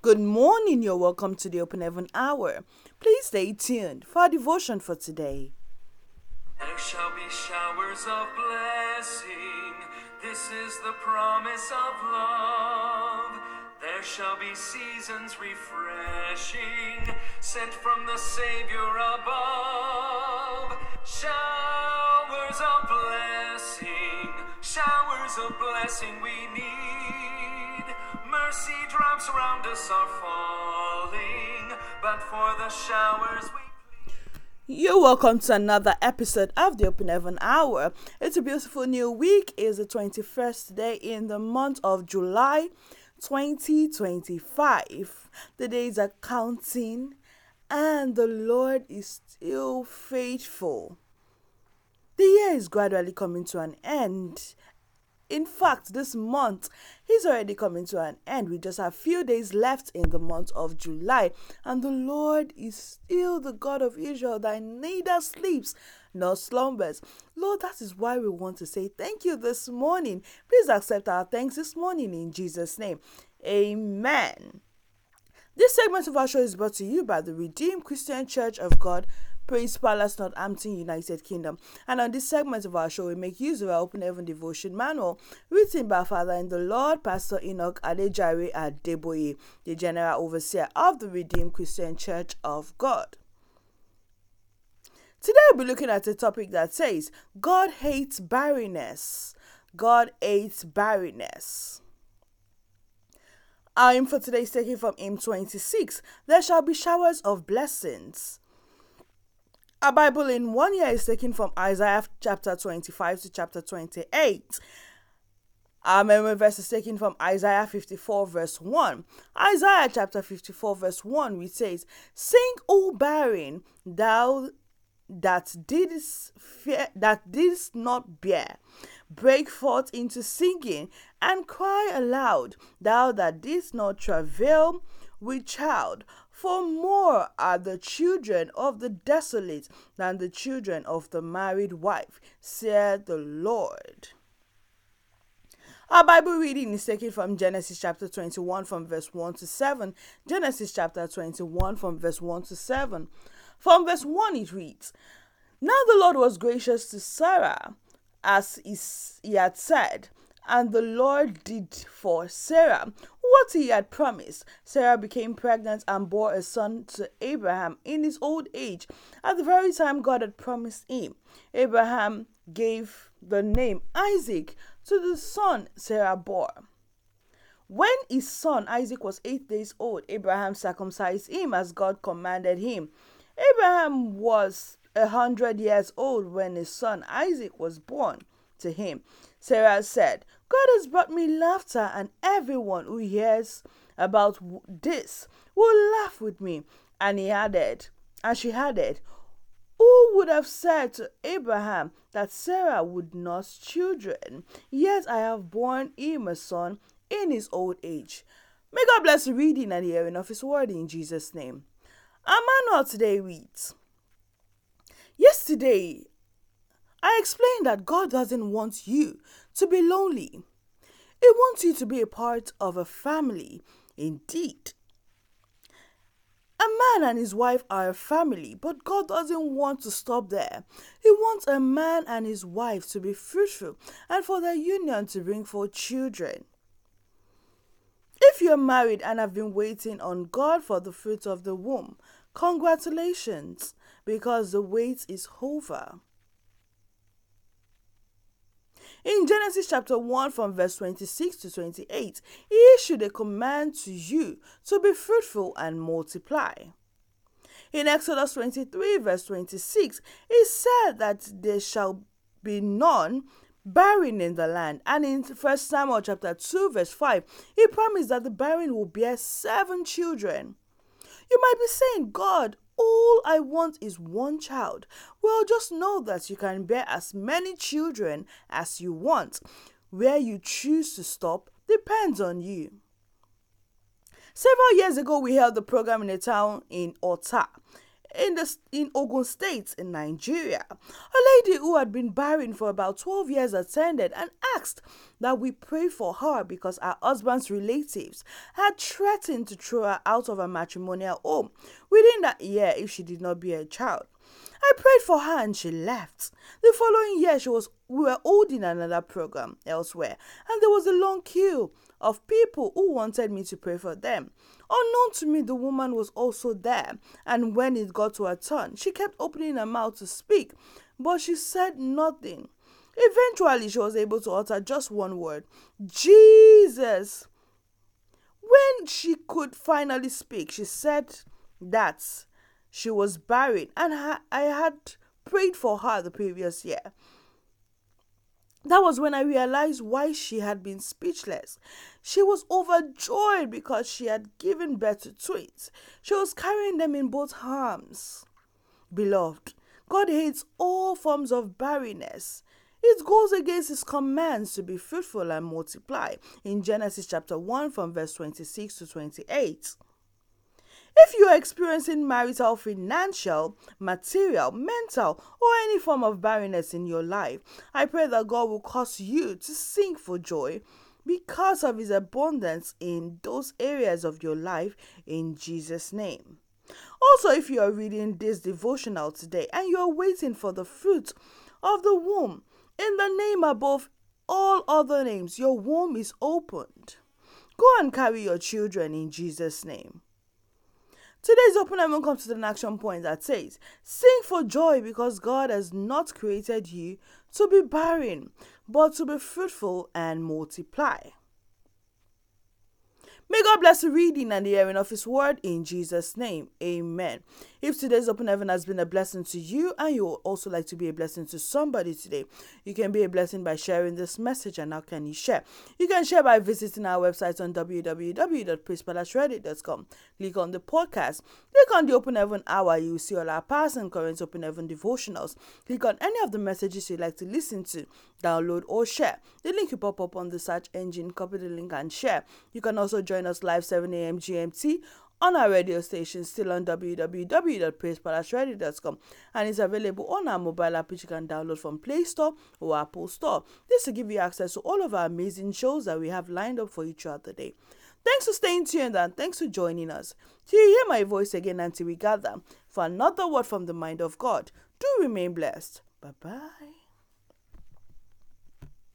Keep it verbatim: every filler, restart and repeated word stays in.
Good morning, you're welcome to the Open Heaven Hour. Please stay tuned for our devotion for today. There shall be showers of blessing. This is the promise of love. There shall be seasons refreshing, sent from the Savior above. Showers of blessing, showers of blessing we need. Mercy drops around us are falling, but for the showers we You're welcome to another episode of the Open Heaven Hour. It's a beautiful new week. It's the twenty-first day in the month of July twenty twenty-five. The days are counting and the Lord is still faithful. The year is gradually coming to an end. In fact, this month is already coming to an end. We just have a few days left in the month of July. And the Lord is still the God of Israel that neither sleeps nor slumbers. Lord, that is why we want to say thank you this morning. Please accept our thanks this morning in Jesus' name. Amen. This segment of our show is brought to you by the Redeemed Christian Church of God, Praise Palace, Northampton, United Kingdom. And on this segment of our show, we make use of our Open Heaven Devotion Manual, written by Father in the Lord, Pastor Enoch Adejare Adeboye, the General Overseer of the Redeemed Christian Church of God. Today we'll be looking at a topic that says, God hates barrenness. God hates barrenness. Our hymn for today is taken from hymn twenty-six. There shall be showers of blessings. Our Bible in one year is taken from Isaiah chapter twenty-five to chapter twenty-eight. Our memory verse is taken from Isaiah fifty-four verse one. Isaiah chapter fifty-four verse one, which says, Sing, O barren, thou that didst fear, that didst not bear. Break forth into singing and cry aloud, thou that didst not travail with child. For more are the children of the desolate than the children of the married wife, saith the Lord. Our Bible reading is taken from Genesis chapter twenty-one from verse one to seven. Genesis chapter twenty-one from verse one to seven. From verse one it reads, Now the Lord was gracious to Sarah, as he had said, and the Lord did for Sarah what he had promised. Sarah became pregnant and bore a son to Abraham in his old age, at the very time God had promised him. Abraham gave the name Isaac to the son Sarah bore. When his son Isaac was eight days old, Abraham circumcised him as God commanded him. Abraham was a hundred years old when his son Isaac was born to him. Sarah said, God has brought me laughter, and everyone who hears about this will laugh with me. And he added, and she added, Who would have said to Abraham that Sarah would nurse children? Yet I have borne him a son in his old age. May God bless the reading and the hearing of his word in Jesus' name. Our manual today reads, Yesterday, I explained that God doesn't want you to be lonely. He wants you to be a part of a family. Indeed, a man and his wife are a family, but God doesn't want to stop there. He wants a man and his wife to be fruitful and for their union to bring forth children. If you're married and have been waiting on God for the fruit of the womb, congratulations, because the wait is over. In Genesis chapter one from verse twenty-six to twenty-eight, he issued a command to you to be fruitful and multiply. In Exodus twenty-three verse twenty-six, he said that there shall be none barren in the land. And in First Samuel chapter two verse five, he promised that the barren will bear seven children. You might be saying, God, all I want is one child. Well, just know that you can bear as many children as you want. Where you choose to stop depends on you. Several years ago, we held the program in a town in Ota. in the in Ogun State in Nigeria. A lady who had been barren for about twelve years attended and asked that we pray for her because her husband's relatives had threatened to throw her out of her matrimonial home within that year if she did not bear a child. I prayed for her and she left. The following year, she was we were holding another program elsewhere, and there was a long queue of people who wanted me to pray for them. Unknown to me, the woman was also there, and when it got to her turn, she kept opening her mouth to speak, but she said nothing. Eventually, she was able to utter just one word, Jesus. When she could finally speak, she said that she was barren, and I had prayed for her the previous year. That was when I realized why she had been speechless. She was overjoyed because she had given birth to twins. She was carrying them in both arms. Beloved, God hates all forms of barrenness. It goes against his commands to be fruitful and multiply in Genesis chapter one from verse twenty-six to twenty-eight. If you are experiencing marital, financial, material, mental, or any form of barrenness in your life, I pray that God will cause you to sing for joy because of his abundance in those areas of your life in Jesus' name. Also, if you are reading this devotional today and you are waiting for the fruit of the womb, in the name above all other names, your womb is opened. Go and carry your children in Jesus' name. Today's Open Heaven comes to an action point that says, sing for joy because God has not created you to be barren, but to be fruitful and multiply. May God bless the reading and the hearing of his word in Jesus' name. Amen. If today's Open Heaven has been a blessing to you and you would also like to be a blessing to somebody today, you can be a blessing by sharing this message. And how can you share? You can share by visiting our website on w w w dot praise palace reddit dot com. Click on the podcast. Click on the Open Heaven Hour. You will see all our past and current Open Heaven devotionals. Click on any of the messages you'd like to listen to, download or share. The link will pop up on the search engine. Copy the link and share. You can also join us live seven a.m. G M T on our radio station, still on w w w dot praise palace reddit dot com, and it's available on our mobile app which you can download from Play Store or Apple Store. This will give you access to all of our amazing shows that we have lined up for you throughout the day. Thanks for staying tuned and thanks for joining us. Till you hear my voice again until we gather for another word from the mind of God, do remain blessed. Bye-bye.